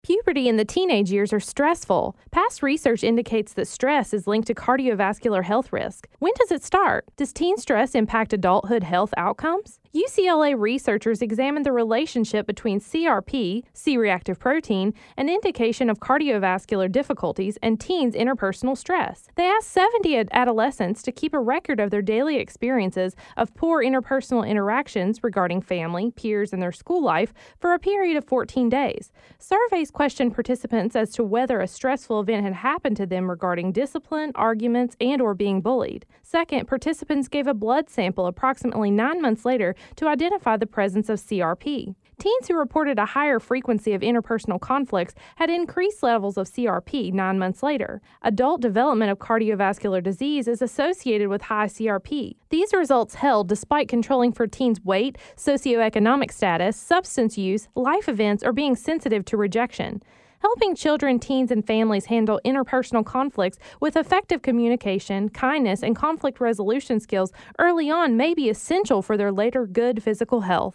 Puberty and the teenage years are stressful. Past research indicates that stress is linked to cardiovascular health risk. When does it start? Does teen stress impact adulthood health outcomes? UCLA researchers examined the relationship between CRP, C-reactive protein, an indication of cardiovascular difficulties, and teens' interpersonal stress. They asked 70 adolescents to keep a record of their daily experiences of poor interpersonal interactions regarding family, peers, and their school life for a period of 14 days. Surveys questioned participants as to whether a stressful event had happened to them regarding discipline, arguments, and/or being bullied. Second, participants gave a blood sample approximately 9 months later to identify the presence of CRP. Teens who reported a higher frequency of interpersonal conflicts had increased levels of CRP 9 months later. Adult development of cardiovascular disease is associated with high CRP. These results held despite controlling for teens' weight, socioeconomic status, substance use, life events, or being sensitive to rejection. Helping children, teens, and families handle interpersonal conflicts with effective communication, kindness, and conflict resolution skills early on may be essential for their later good physical health.